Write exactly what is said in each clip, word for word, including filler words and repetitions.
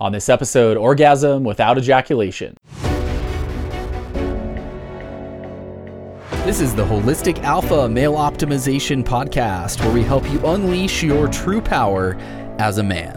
On this episode, orgasm without ejaculation. This is the Holistic Alpha Male Optimization Podcast, where we help you unleash your true power as a man.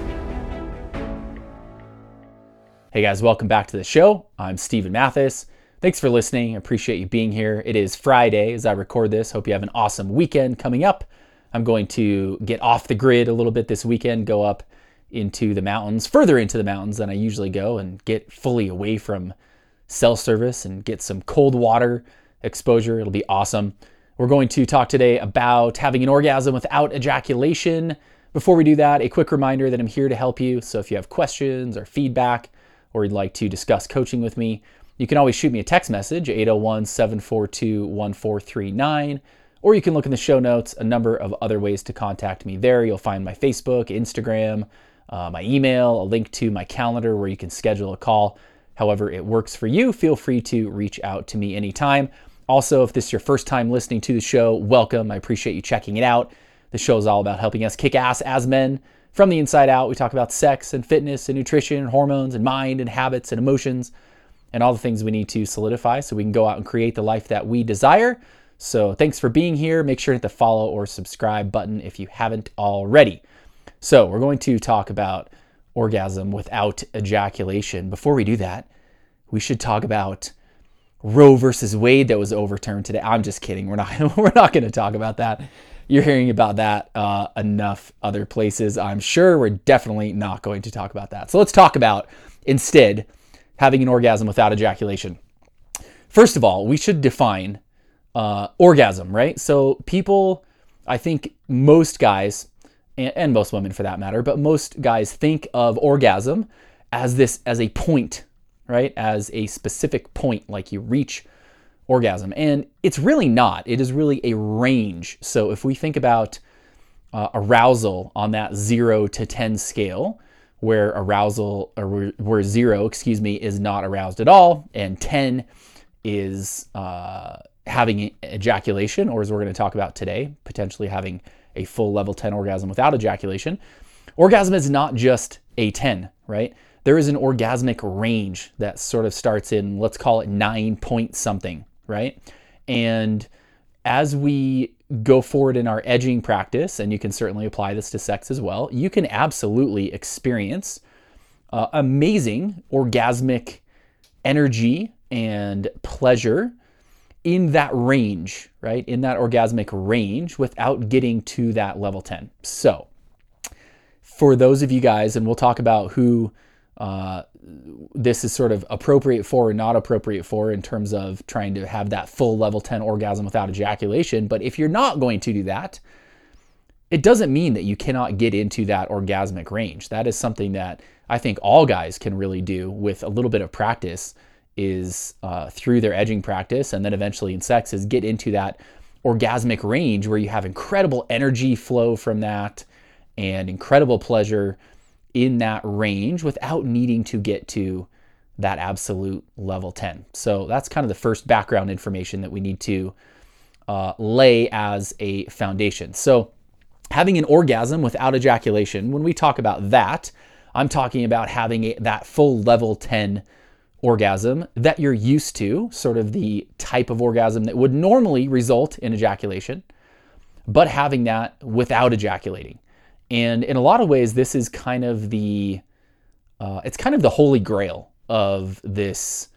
Hey guys, welcome back to the show. I'm Steven Mathis. Thanks for listening. I appreciate you being here. It is Friday as I record this. Hope you have an awesome weekend coming up. I'm going to get off the grid a little bit this weekend, go up into the mountains, further into the mountains than I usually go, and get fully away from cell service and get some cold water exposure. It'll be awesome. We're going to talk today about having an orgasm without ejaculation. Before we do that, a quick reminder that I'm here to help you. So if you have questions or feedback, or you'd like to discuss coaching with me, you can always shoot me a text message, eight oh one, seven four two, one four three nine, or you can look in the show notes, a number of other ways to contact me there. You'll find my Facebook, Instagram, uh, my email, a link to my calendar where you can schedule a call. However it works for you, feel free to reach out to me anytime. Also, if this is your first time listening to the show, welcome. I appreciate you checking it out. The show is all about helping us kick ass as men from the inside out. We talk about sex and fitness and nutrition and hormones and mind and habits and emotions and all the things we need to solidify so we can go out and create the life that we desire. So thanks for being here. Make sure to hit the follow or subscribe button if you haven't already. So we're going to talk about orgasm without ejaculation. Before we do that, we should talk about Roe versus Wade that was overturned today. I'm just kidding. We're not we're not going to talk about that. You're hearing about that uh, enough other places. I'm sure we're definitely not going to talk about that. So let's talk about instead having an orgasm without ejaculation. First of all, we should define uh, orgasm, right? So people, I think most guys, and, and most women for that matter, but most guys think of orgasm as this, as a point, right? As a specific point, like you reach orgasm. And it's really not. It is really a range. So if we think about uh, arousal on that zero to ten scale, where arousal, or where zero, excuse me, is not aroused at all, and ten is uh, having ejaculation, or as we're going to talk about today, potentially having a full level ten orgasm without ejaculation. Orgasm is not just a ten, right? There is an orgasmic range that sort of starts in, let's call it nine point something, right? And as we go forward in our edging practice, and you can certainly apply this to sex as well, you can absolutely experience uh, amazing orgasmic energy and pleasure in that range, right? In that orgasmic range without getting to that level ten. So for those of you guys, and we'll talk about who uh, this is sort of appropriate for or not appropriate for in terms of trying to have that full level ten orgasm without ejaculation. But if you're not going to do that, it doesn't mean that you cannot get into that orgasmic range. That is something that I think all guys can really do with a little bit of practice, is uh, through their edging practice and then eventually in sex, is get into that orgasmic range where you have incredible energy flow from that and incredible pleasure in that range without needing to get to that absolute level ten. So that's kind of the first background information that we need to uh, lay as a foundation. So having an orgasm without ejaculation, when we talk about that, I'm talking about having a, that full level ten orgasm that you're used to, sort of the type of orgasm that would normally result in ejaculation, but having that without ejaculating. And in a lot of ways, this is kind of the, uh, it's kind of the holy grail of this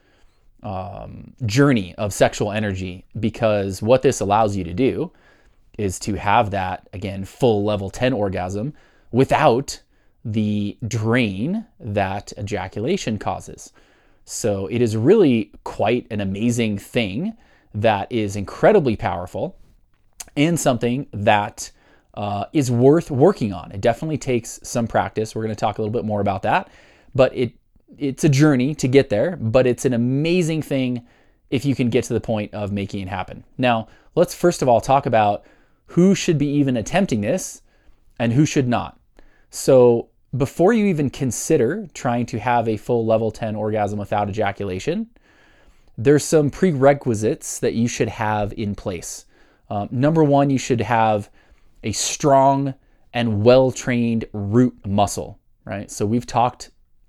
um, journey of sexual energy, because what this allows you to do is to have that, again, full level ten orgasm without the drain that ejaculation causes. So it is really quite an amazing thing that is incredibly powerful and something that uh, is worth working on. It definitely takes some practice. We're going to talk a little bit more about that, but it it's a journey to get there, but it's an amazing thing if you can get to the point of making it happen. Now, let's first of all talk about who should be even attempting this and who should not. So before you even consider trying to have a full level ten orgasm without ejaculation, there's some prerequisites that you should have in place. Um, number one, you should have a strong and well-trained root muscle, right? So we've talked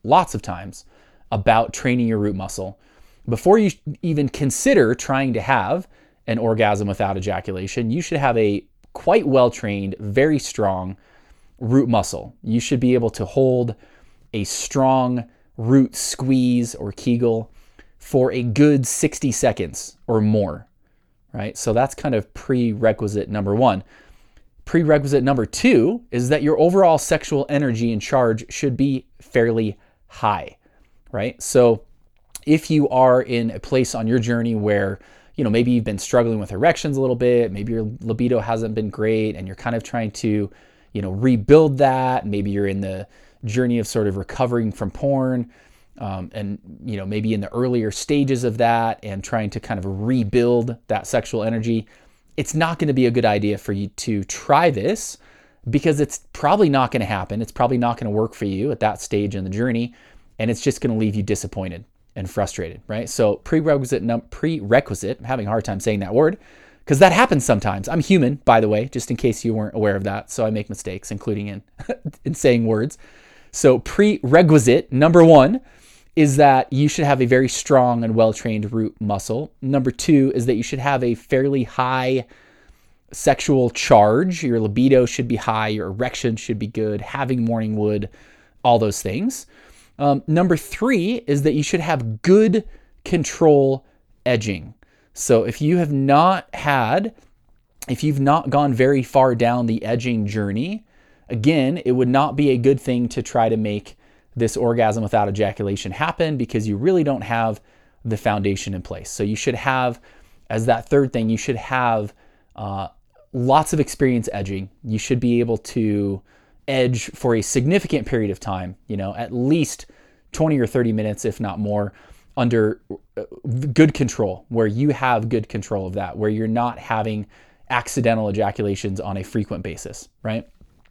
lots of times about training your root muscle. Before you even consider trying to have an orgasm without ejaculation, you should have a quite well-trained, very strong root muscle. You should be able to hold a strong root squeeze or Kegel for a good sixty seconds or more, right? So that's kind of prerequisite number one. Prerequisite number two is that your overall sexual energy and charge should be fairly high, right? So if you are in a place on your journey where, you know, maybe you've been struggling with erections a little bit, maybe your libido hasn't been great and you're kind of trying to, you know, rebuild that. Maybe you're in the journey of sort of recovering from porn, um, and, you know, maybe in the earlier stages of that and trying to kind of rebuild that sexual energy. It's not going to be a good idea for you to try this because it's probably not going to happen. It's probably not going to work for you at that stage in the journey, and it's just going to leave you disappointed and frustrated, right? So prerequisite, num- prerequisite, I'm having a hard time saying that word because that happens sometimes. I'm human, by the way, just in case you weren't aware of that. So I make mistakes, including in, in saying words. So prerequisite number one is that you should have a very strong and well-trained root muscle. Number two is that you should have a fairly high sexual charge. Your libido should be high, your erection should be good, having morning wood, all those things. Um, number three is that you should have good control edging. So if you have not had, if you've not gone very far down the edging journey, again, it would not be a good thing to try to make this orgasm without ejaculation happen because you really don't have the foundation in place. So you should have, as that third thing, you should have uh, lots of experience edging. You should be able to edge for a significant period of time, you know, at least twenty or thirty minutes, if not more, under good control, where you have good control of that, where you're not having accidental ejaculations on a frequent basis, right?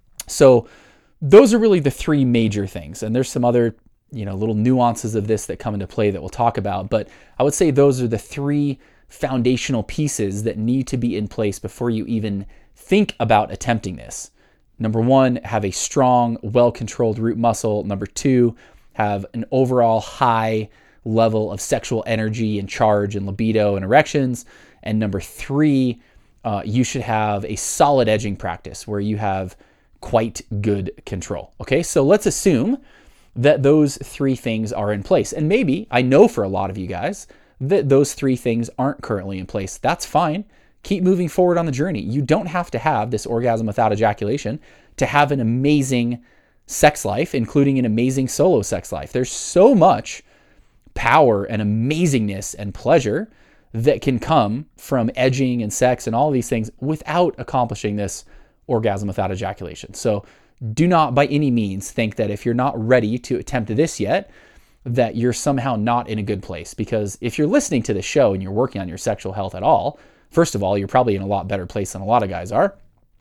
So those are really the three major things. And there's some other, you know, little nuances of this that come into play that we'll talk about. But I would say those are the three foundational pieces that need to be in place before you even think about attempting this. Number one, have a strong, well-controlled root muscle. Number two, have an overall high level of sexual energy and charge and libido and erections. And number three, uh, you should have a solid edging practice where you have quite good control. Okay, so let's assume that those three things are in place. And maybe, I know for a lot of you guys, that those three things aren't currently in place. That's fine. Keep moving forward on the journey. You don't have to have this orgasm without ejaculation to have an amazing sex life, including an amazing solo sex life. There's so much power and amazingness and pleasure that can come from edging and sex and all these things without accomplishing this orgasm without ejaculation. So do not by any means think that if you're not ready to attempt this yet, that you're somehow not in a good place. Because if you're listening to the show and you're working on your sexual health at all, first of all, you're probably in a lot better place than a lot of guys are.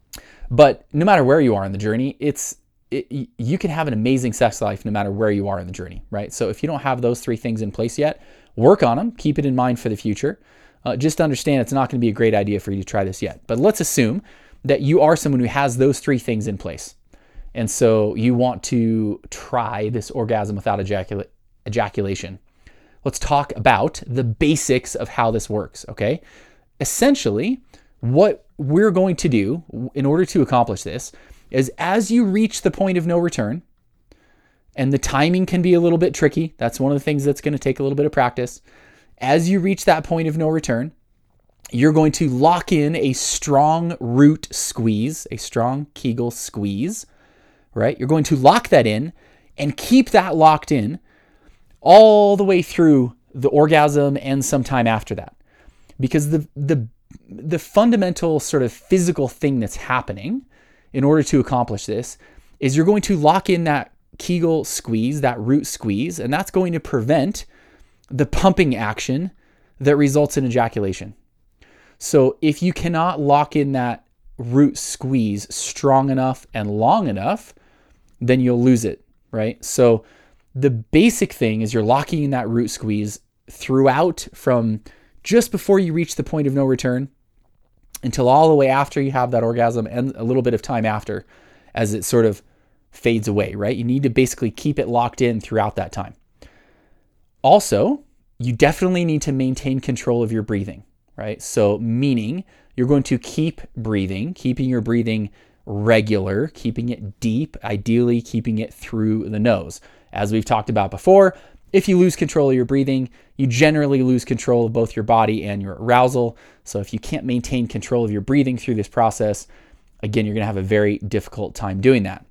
But no matter where you are in the journey, it's it, you can have an amazing sex life no matter where you are in the journey, right? So if you don't have those three things in place yet, work on them. Keep it in mind for the future. Uh, just understand it's not going to be a great idea for you to try this yet. But let's assume that you are someone who has those three things in place. And so you want to try this orgasm without ejacula- ejaculation. Let's talk about the basics of how this works, okay? Essentially, what we're going to do in order to accomplish this is as you reach the point of no return, and the timing can be a little bit tricky. That's one of the things that's going to take a little bit of practice. As you reach that point of no return, you're going to lock in a strong root squeeze, a strong Kegel squeeze, right? You're going to lock that in and keep that locked in all the way through the orgasm and some time after that. Because the the the fundamental sort of physical thing that's happening in order to accomplish this is you're going to lock in that Kegel squeeze, that root squeeze, and that's going to prevent the pumping action that results in ejaculation. So if you cannot lock in that root squeeze strong enough and long enough, then you'll lose it, right? So the basic thing is you're locking in that root squeeze throughout from just before you reach the point of no return until all the way after you have that orgasm and a little bit of time after as it sort of fades away, right? You need to basically keep it locked in throughout that time. Also, you definitely need to maintain control of your breathing, right? So meaning you're going to keep breathing, keeping your breathing regular, keeping it deep, ideally keeping it through the nose. As we've talked about before, if you lose control of your breathing, you generally lose control of both your body and your arousal. So if you can't maintain control of your breathing through this process, again, you're going to have a very difficult time doing that.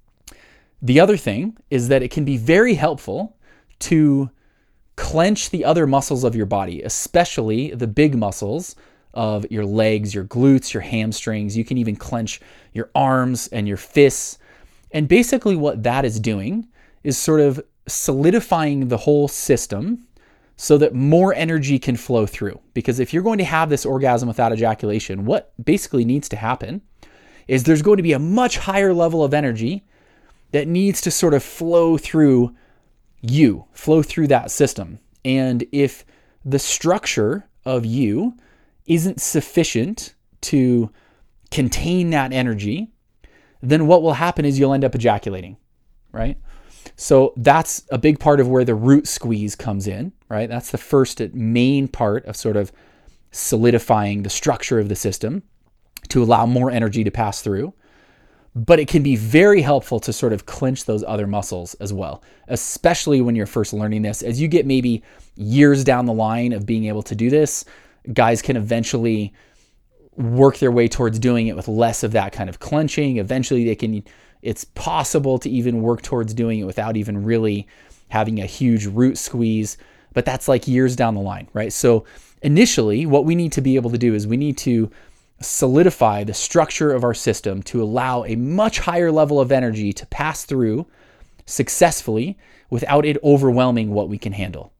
The other thing is that it can be very helpful to clench the other muscles of your body, especially the big muscles of your legs, your glutes, your hamstrings. You can even clench your arms and your fists. And basically what that is doing is sort of solidifying the whole system so that more energy can flow through. Because if you're going to have this orgasm without ejaculation, what basically needs to happen is there's going to be a much higher level of energy that needs to sort of flow through you, flow through that system. And if the structure of you isn't sufficient to contain that energy, then what will happen is you'll end up ejaculating, right? So that's a big part of where the root squeeze comes in, right? That's the first main part of sort of solidifying the structure of the system to allow more energy to pass through. But it can be very helpful to sort of clench those other muscles as well, especially when you're first learning this. As you get maybe years down the line of being able to do this, guys can eventually work their way towards doing it with less of that kind of clenching. Eventually they can, it's possible to even work towards doing it without even really having a huge root squeeze, but that's like years down the line, right? So initially what we need to be able to do is we need to solidify the structure of our system to allow a much higher level of energy to pass through successfully without it overwhelming what we can handle.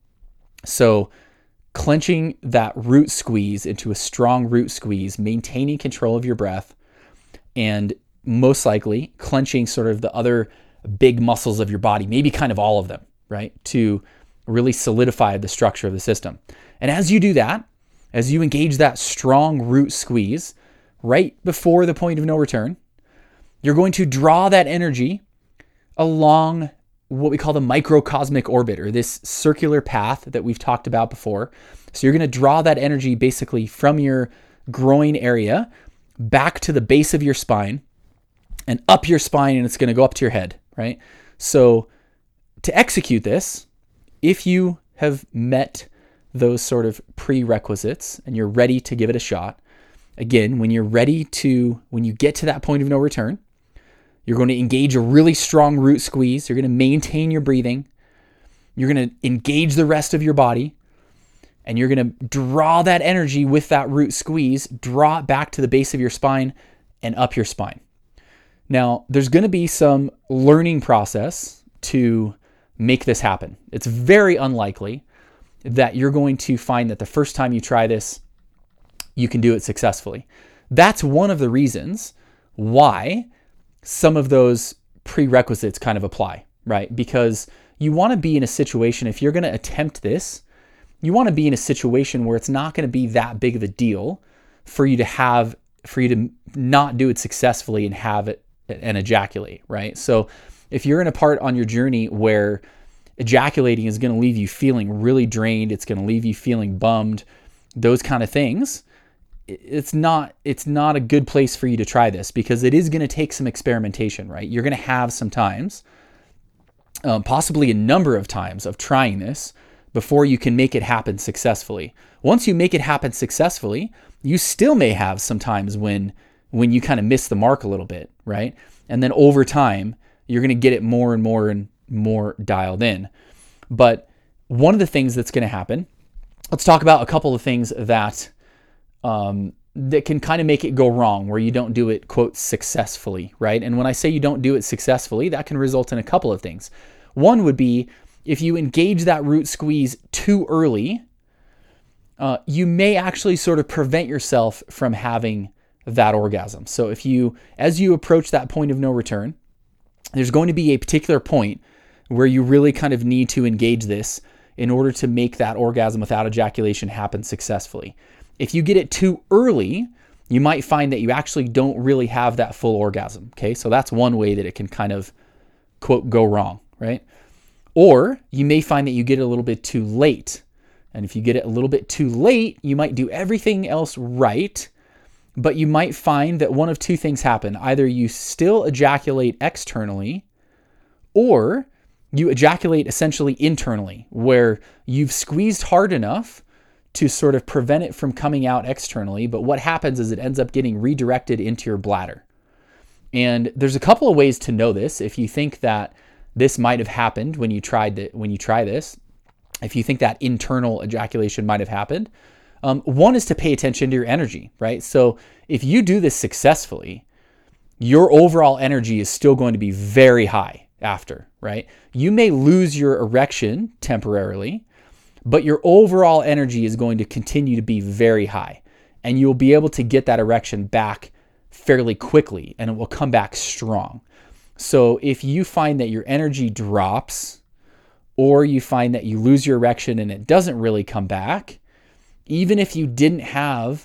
So clenching that root squeeze into a strong root squeeze, maintaining control of your breath, and most likely clenching sort of the other big muscles of your body, maybe kind of all of them, right? To really solidify the structure of the system. And as you do that, as you engage that strong root squeeze right before the point of no return, you're going to draw that energy along what we call the microcosmic orbit, or this circular path that we've talked about before. So you're going to draw that energy basically from your groin area back to the base of your spine and up your spine, and it's going to go up to your head, right? So to execute this, if you have met those sort of prerequisites and you're ready to give it a shot, again, when you're ready to, when you get to that point of no return, you're going to engage a really strong root squeeze. You're going to maintain your breathing. You're going to engage the rest of your body, and you're going to draw that energy with that root squeeze, draw it back to the base of your spine and up your spine. Now, there's going to be some learning process to make this happen. It's very unlikely that you're going to find that the first time you try this, you can do it successfully. That's one of the reasons why some of those prerequisites kind of apply, right? Because you want to be in a situation, if you're going to attempt this, you want to be in a situation where it's not going to be that big of a deal for you to have, for you to not do it successfully and have it and ejaculate, right? So if you're in a part on your journey where ejaculating is going to leave you feeling really drained, it's going to leave you feeling bummed, those kind of things, it's not it's not a good place for you to try this, because it is going to take some experimentation, right? You're going to have some times, um, possibly a number of times of trying this before you can make it happen successfully. Once you make it happen successfully, you still may have some times when when you kind of miss the mark a little bit, right? And then over time, you're going to get it more and more and more dialed in. But one of the things that's going to happen, let's talk about a couple of things that um, that can kind of make it go wrong, where you don't do it, quote, successfully, right? And when I say you don't do it successfully, that can result in a couple of things. One would be if you engage that root squeeze too early, uh, you may actually sort of prevent yourself from having that orgasm. So if you, as you approach that point of no return, there's going to be a particular point where you really kind of need to engage this in order to make that orgasm without ejaculation happen successfully. If you get it too early, you might find that you actually don't really have that full orgasm, okay? So that's one way that it can kind of quote, go wrong, right? Or you may find that you get it a little bit too late. And if you get it a little bit too late, you might do everything else right, but you might find that one of two things happen. Either you still ejaculate externally, or you ejaculate essentially internally, where you've squeezed hard enough to sort of prevent it from coming out externally. But what happens is it ends up getting redirected into your bladder. And there's a couple of ways to know this. If you think that this might have happened when you tried it, when you try this, if you think that internal ejaculation might have happened, um, one is to pay attention to your energy, right? So if you do this successfully, your overall energy is still going to be very high after, right? You may lose your erection temporarily, but your overall energy is going to continue to be very high, and you'll be able to get that erection back fairly quickly, and it will come back strong. So if you find that your energy drops, or you find that you lose your erection and it doesn't really come back, even if you didn't have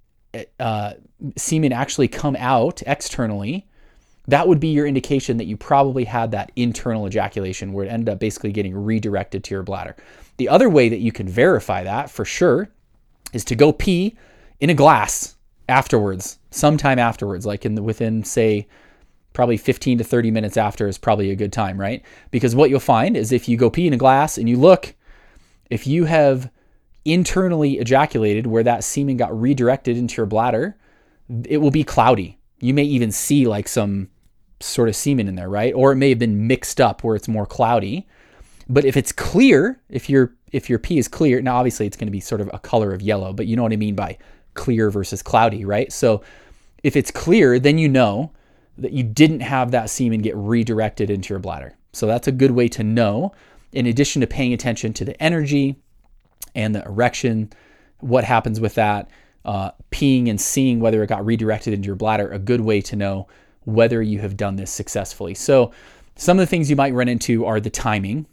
uh, semen actually come out externally, that would be your indication that you probably had that internal ejaculation where it ended up basically getting redirected to your bladder. The other way that you can verify that for sure is to go pee in a glass afterwards, sometime afterwards, like in the, within, say, probably fifteen to thirty minutes after is probably a good time, right? Because what you'll find is if you go pee in a glass and you look, if you have internally ejaculated where that semen got redirected into your bladder, it will be cloudy. You may even see like some sort of semen in there, right? Or it may have been mixed up where it's more cloudy. But if it's clear, if your if your pee is clear, now obviously it's going to be sort of a color of yellow, but you know what I mean by clear versus cloudy, right? So if it's clear, then you know that you didn't have that semen get redirected into your bladder. So that's a good way to know, in addition to paying attention to the energy and the erection, what happens with that, uh, peeing and seeing whether it got redirected into your bladder, a good way to know whether you have done this successfully. So some of the things you might run into are the timing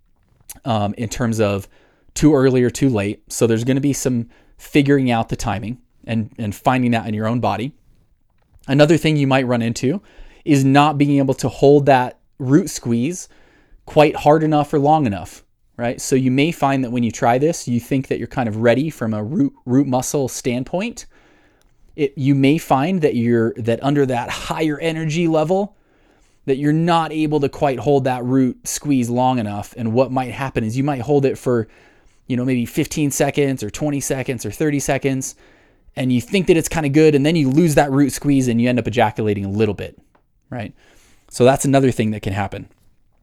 um, in terms of too early or too late. So there's going to be some figuring out the timing and, and finding that in your own body. Another thing you might run into is not being able to hold that root squeeze quite hard enough or long enough, right? So you may find that when you try this, you think that you're kind of ready from a root root muscle standpoint. It, you may find that you're that under that higher energy level, that you're not able to quite hold that root squeeze long enough. And what might happen is you might hold it for, you know, maybe fifteen seconds or twenty seconds or thirty seconds. And you think that it's kind of good, and then you lose that root squeeze and you end up ejaculating a little bit, right? So that's another thing that can happen.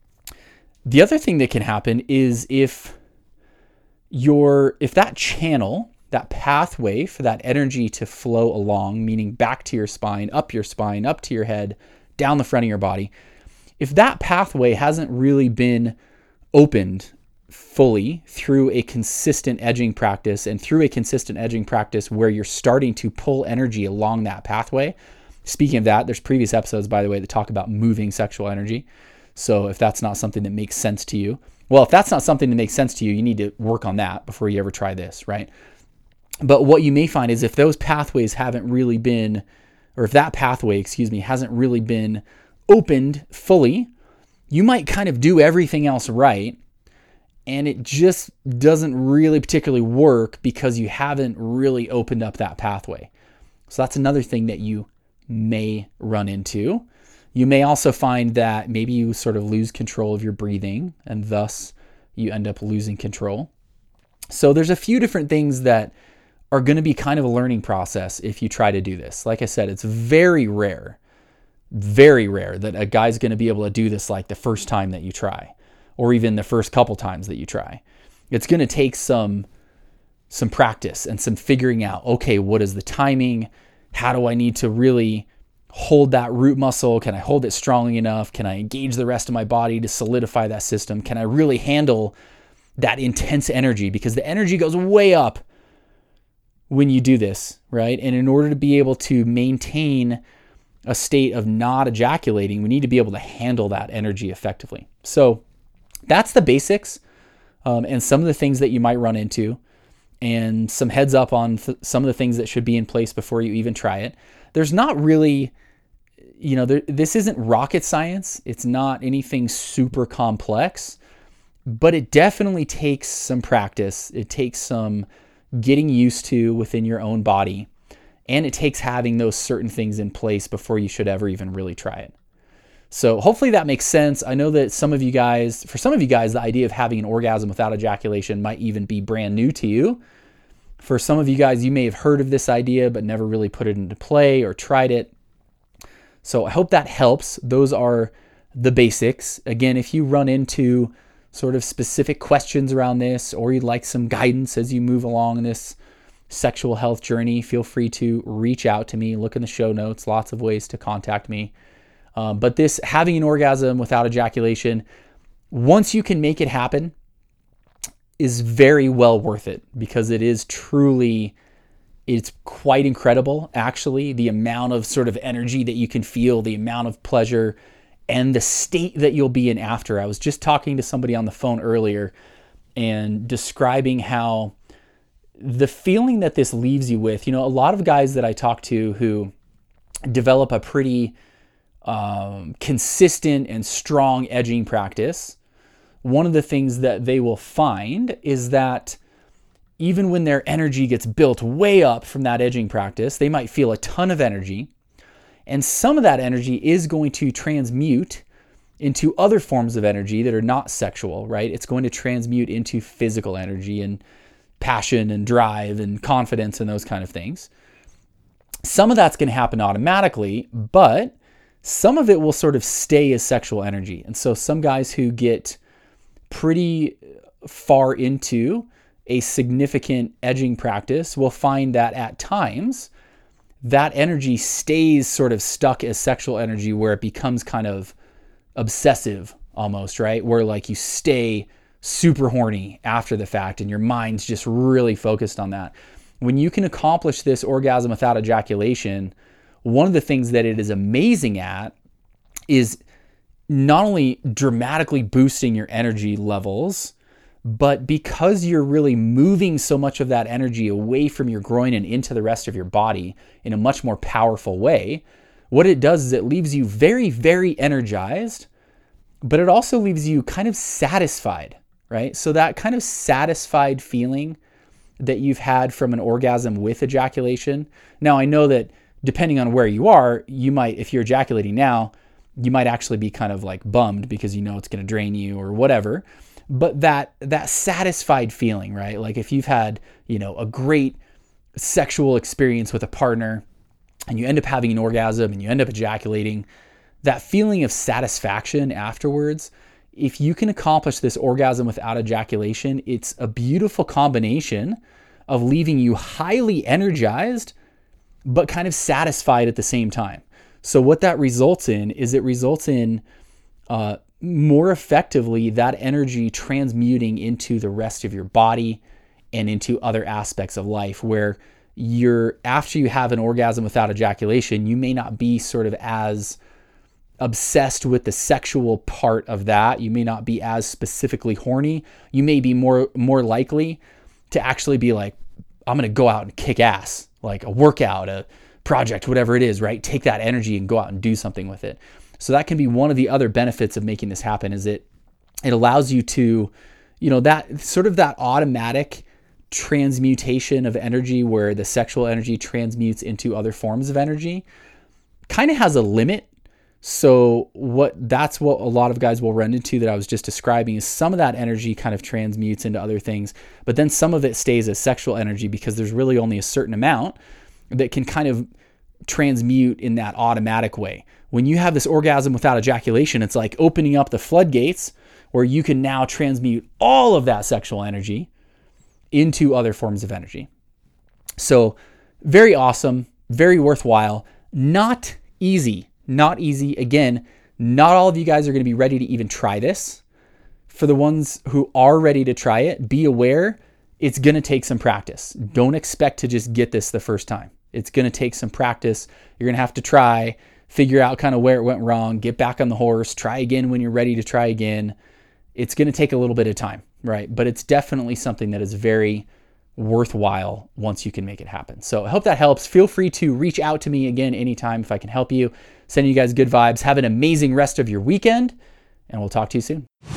The other thing that can happen is if your if that channel, that pathway for that energy to flow along, meaning back to your spine, up your spine, up to your head, down the front of your body, if that pathway hasn't really been opened fully through a consistent edging practice and through a consistent edging practice where you're starting to pull energy along that pathway. Speaking of that, there's previous episodes, by the way, that talk about moving sexual energy. So if that's not something that makes sense to you, well, if that's not something that makes sense to you, you need to work on that before you ever try this, right? But what you may find is if those pathways haven't really been, or if that pathway, excuse me, hasn't really been opened fully, you might kind of do everything else right, and it just doesn't really particularly work because you haven't really opened up that pathway. So that's another thing that you may run into. You may also find that maybe you sort of lose control of your breathing, and thus you end up losing control. So there's a few different things that are going to be kind of a learning process if you try to do this. Like I said, it's very rare, very rare that a guy's going to be able to do this like the first time that you try, or even the first couple times that you try. It's going to take some some practice and some figuring out, okay, what is the timing? How do I need to really hold that root muscle? Can I hold it strongly enough? Can I engage the rest of my body to solidify that system? Can I really handle that intense energy? Because the energy goes way up when you do this, right? And in order to be able to maintain a state of not ejaculating, we need to be able to handle that energy effectively. So that's the basics, um, and some of the things that you might run into, and some heads up on th- some of the things that should be in place before you even try it. There's not really, you know, there, this isn't rocket science. It's not anything super complex, but it definitely takes some practice. It takes some getting used to within your own body, and it takes having those certain things in place before you should ever even really try it. So hopefully that makes sense. I know that some of you guys, for some of you guys, the idea of having an orgasm without ejaculation might even be brand new to you. For some of you guys, you may have heard of this idea, but never really put it into play or tried it. So I hope that helps. Those are the basics. Again, if you run into sort of specific questions around this, or you'd like some guidance as you move along this sexual health journey, feel free to reach out to me. Look in the show notes, lots of ways to contact me. Um, but this having an orgasm without ejaculation, once you can make it happen, is very well worth it, because it is truly, it's quite incredible, actually, the amount of sort of energy that you can feel, the amount of pleasure, and the state that you'll be in after. I was just talking to somebody on the phone earlier and describing how the feeling that this leaves you with, you know, a lot of guys that I talk to who develop a pretty um, consistent and strong edging practice, one of the things that they will find is that even when their energy gets built way up from that edging practice, they might feel a ton of energy. And some of that energy is going to transmute into other forms of energy that are not sexual, right? It's going to transmute into physical energy and passion and drive and confidence and those kind of things. Some of that's going to happen automatically, but some of it will sort of stay as sexual energy. And so some guys who get pretty far into a significant edging practice will find that at times that energy stays sort of stuck as sexual energy, where it becomes kind of obsessive almost, right? Where like you stay super horny after the fact and your mind's just really focused on that. When you can accomplish this orgasm without ejaculation, one of the things that it is amazing at is not only dramatically boosting your energy levels, but because you're really moving so much of that energy away from your groin and into the rest of your body in a much more powerful way, what it does is it leaves you very, very energized, but it also leaves you kind of satisfied, right? So that kind of satisfied feeling that you've had from an orgasm with ejaculation. Now, I know that depending on where you are, you might, if you're ejaculating now, you might actually be kind of like bummed because you know it's going to drain you or whatever. But that that satisfied feeling, right? Like if you've had, you know, a great sexual experience with a partner and you end up having an orgasm and you end up ejaculating, that feeling of satisfaction afterwards, if you can accomplish this orgasm without ejaculation, it's a beautiful combination of leaving you highly energized, but kind of satisfied at the same time. So what that results in is it results in uh, more effectively that energy transmuting into the rest of your body and into other aspects of life, where you're, after you have an orgasm without ejaculation, you may not be sort of as obsessed with the sexual part of that. You may not be as specifically horny. You may be more more likely to actually be like, I'm going to go out and kick ass, like a workout, a project, whatever it is, right? Take that energy and go out and do something with it. So that can be one of the other benefits of making this happen, is it it allows you to, you know, that sort of that automatic transmutation of energy where the sexual energy transmutes into other forms of energy kind of has a limit. So what that's what a lot of guys will run into that I was just describing, is some of that energy kind of transmutes into other things, but then some of it stays as sexual energy because there's really only a certain amount that can kind of transmute in that automatic way. When you have this orgasm without ejaculation, it's like opening up the floodgates where you can now transmute all of that sexual energy into other forms of energy. So very awesome, very worthwhile, not easy, not easy. Again, not all of you guys are going to be ready to even try this. For the ones who are ready to try it, be aware it's going to take some practice. Don't expect to just get this the first time. It's going to take some practice. You're going to have to try, figure out kind of where it went wrong, get back on the horse, try again when you're ready to try again. It's going to take a little bit of time, right? But it's definitely something that is very worthwhile once you can make it happen. So I hope that helps. Feel free to reach out to me again anytime if I can help you. Sending you guys good vibes. Have an amazing rest of your weekend, and we'll talk to you soon.